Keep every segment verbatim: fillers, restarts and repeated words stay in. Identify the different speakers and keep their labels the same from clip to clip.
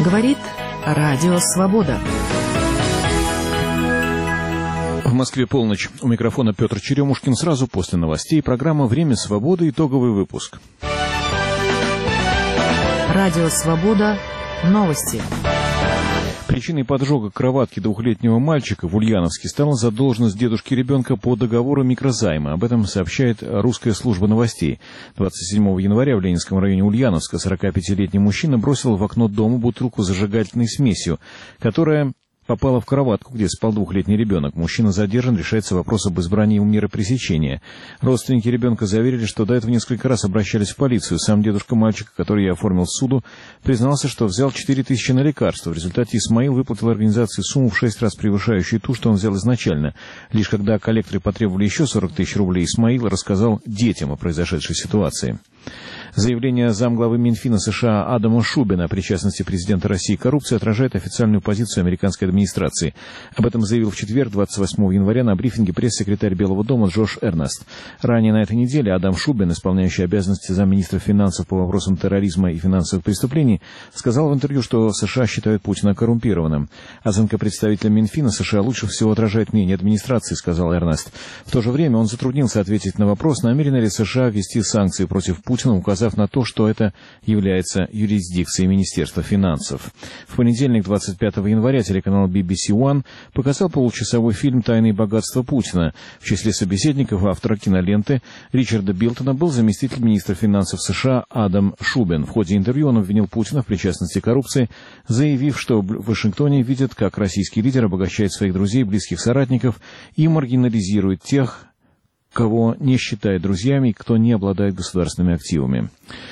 Speaker 1: Говорит Радио Свобода.
Speaker 2: В Москве полночь. У микрофона Петр Черемушкин. Сразу после новостей программа «Время свободы». Итоговый выпуск.
Speaker 1: Радио Свобода. Новости.
Speaker 2: Причиной поджога кроватки двухлетнего мальчика в Ульяновске стала задолженность дедушки ребенка по договору микрозайма. Об этом сообщает русская служба новостей. двадцать седьмого января в Ленинском районе Ульяновска сорокапятилетний мужчина бросил в окно дома бутылку с зажигательной смесью, которая попала в кроватку, где спал двухлетний ребенок. Мужчина задержан, решается вопрос об избрании меры пресечения. Родственники ребенка заверили, что до этого несколько раз обращались в полицию. Сам дедушка мальчика, который я оформил суду, признался, что взял четыре тысячи на лекарства. В результате Исмаил выплатил организации сумму в шесть раз превышающую ту, что он взял изначально. Лишь когда коллекторы потребовали еще сорок тысяч рублей, Исмаил рассказал детям о произошедшей ситуации. Заявление замглавы Минфина США Адама Шубина о причастности президента России к коррупции отражает официальную позицию американской администрации. Об этом заявил в четверг, двадцать восьмого января, на брифинге пресс-секретарь Белого дома Джош Эрнест. Ранее на этой неделе Адам Шубин, исполняющий обязанности замминистра финансов по вопросам терроризма и финансовых преступлений, сказал в интервью, что США считают Путина коррумпированным. Оценка представителя Минфина США лучше всего отражает мнение администрации, сказал Эрнест. В то же время он затруднился ответить на вопрос, намерены ли США ввести санкции против Путина, указав на то, что это является юрисдикцией Министерства финансов. В понедельник, двадцать пятого января, телеканал би би си One показал получасовой фильм «Тайные богатства Путина». В числе собеседников автора киноленты Ричарда Билтона был заместитель министра финансов США Адам Шубин. В ходе интервью он обвинил Путина в причастности к коррупции, заявив, что в Вашингтоне видят, как российский лидер обогащает своих друзей, близких соратников и маргинализирует тех, кого не считает друзьями и кто не обладает государственными активами.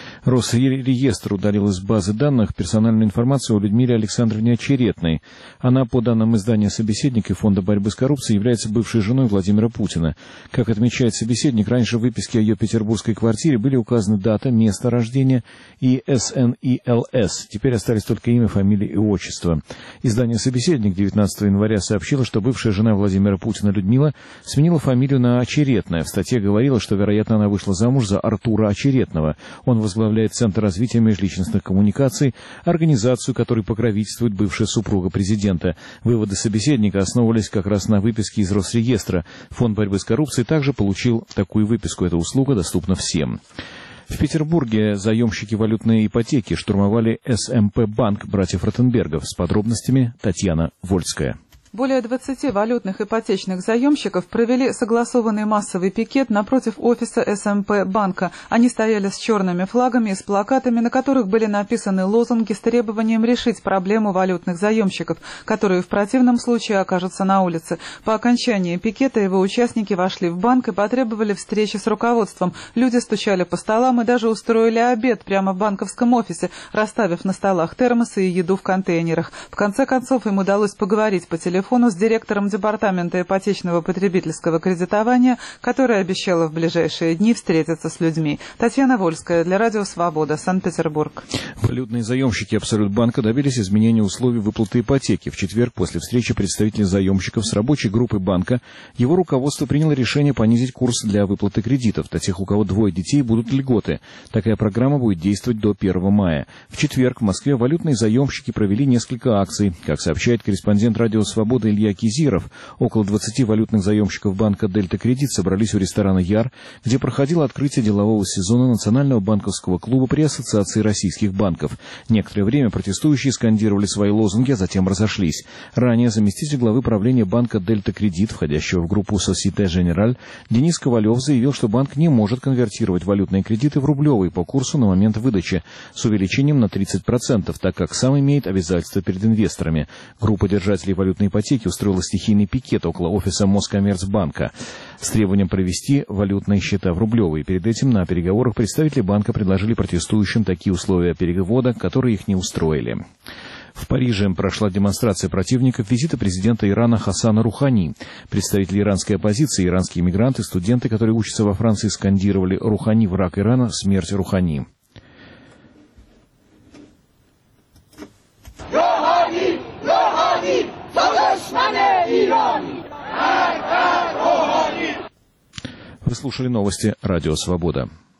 Speaker 2: Росреестр удалил из базы данных персональную информацию о Людмиле Александровне Очеретной. Она, по данным издания «Собеседник» и Фонда борьбы с коррупцией, является бывшей женой Владимира Путина. Как отмечает «Собеседник», раньше в выписке о ее петербургской квартире были указаны дата, место рождения и эс эн и эл эс. Теперь остались только имя, фамилия и отчество. Издание «Собеседник» девятнадцатого января сообщило, что бывшая жена Владимира Путина Людмила сменила фамилию на Очеретная. В статье говорилось, что, вероятно, она вышла замуж за Артура Очеретного. Он возглавляет Центр развития межличностных коммуникаций, организацию, которой покровительствует бывшая супруга президента. Выводы «Собеседника» основывались как раз на выписке из Росреестра. Фонд борьбы с коррупцией также получил такую выписку. Эта услуга доступна всем. В Петербурге заемщики валютной ипотеки штурмовали эс эм пэ банк братьев Ротенбергов. С подробностями Татьяна Вольская.
Speaker 3: Более двадцати валютных ипотечных заемщиков провели согласованный массовый пикет напротив офиса эс эм пэ банка. Они стояли с черными флагами и с плакатами, на которых были написаны лозунги с требованием решить проблему валютных заемщиков, которые в противном случае окажутся на улице. По окончании пикета его участники вошли в банк и потребовали встречи с руководством. Люди стучали по столам и даже устроили обед прямо в банковском офисе, расставив на столах термосы и еду в контейнерах. В конце концов им удалось поговорить по телефону с директором департамента ипотечного потребительского кредитования, которая обещала в ближайшие дни встретиться с людьми. Татьяна Вольская для Радио Свобода, Санкт-Петербург.
Speaker 2: Валютные заемщики Абсолютбанка добились изменения условий выплаты ипотеки. В четверг, после встречи представителей заемщиков с рабочей группой банка, его руководство приняло решение понизить курс для выплаты кредитов. Для тех, у кого двое детей, будут льготы. Такая программа будет действовать до первого мая. В четверг в Москве валютные заемщики провели несколько акций. Как сообщает корреспондент Радио Свобода Илья Кизиров, около двадцати валютных заемщиков банка «Дельта Кредит» собрались у ресторана «Яр», где проходило открытие делового сезона Национального банковского клуба при Ассоциации российских банков. Некоторое время протестующие скандировали свои лозунги, а затем разошлись. Ранее заместитель главы правления банка «Дельта Кредит», входящего в группу «Société Générale», Денис Ковалев заявил, что банк не может конвертировать валютные кредиты в рублевые по курсу на момент выдачи с увеличением на тридцать процентов, так как сам имеет обязательства перед инвесторами. Группа держателей валютной ипотеки устроила стихийный пикет около офиса Москоммерцбанка с требованием провести валютные счета в рублевые. Перед этим на переговорах представители банка предложили протестующим такие условия перевода, которые их не устроили. В Париже прошла демонстрация противников визита президента Ирана Хасана Рухани. Представители иранской оппозиции, иранские мигранты, студенты, которые учатся во Франции, скандировали «Рухани, враг Ирана, смерть Рухани». Вы слушали новости «Радио Свобода».